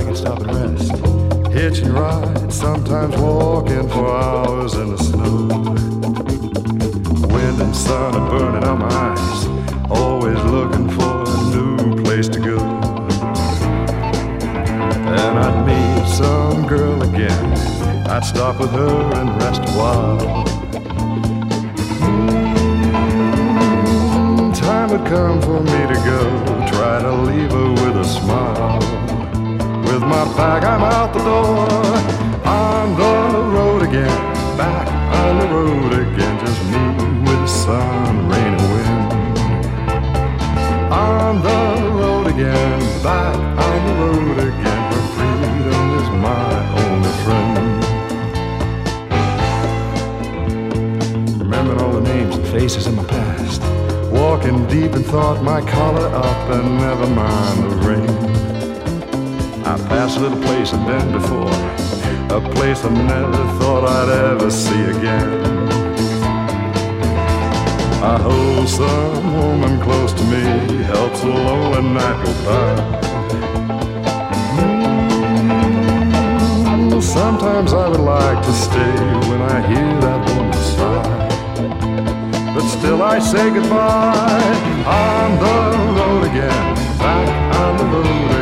can stop and rest. Hitching rides, sometimes walking for hours in the snow. Wind and sun are burning on my eyes, always looking for a new place to go. And I'd meet some girl again, I'd stop with her and rest a while. Time would come for me to go, try to leave her with a smile. With my bag I'm out the door, on the road again, back on the road again, just me with the sun, rain and wind. On the road again, back on the road again, for freedom is my only friend. Remembering all the names and faces in my past, walking deep in thought, my collar up and never mind the rain. I passed a little place I'd been before, a place I never thought I'd ever see again. I hold some woman close to me, helps the lonely night go by. Sometimes I would like to stay when I hear that woman sigh, but still I say goodbye. On the road again, back on the road again.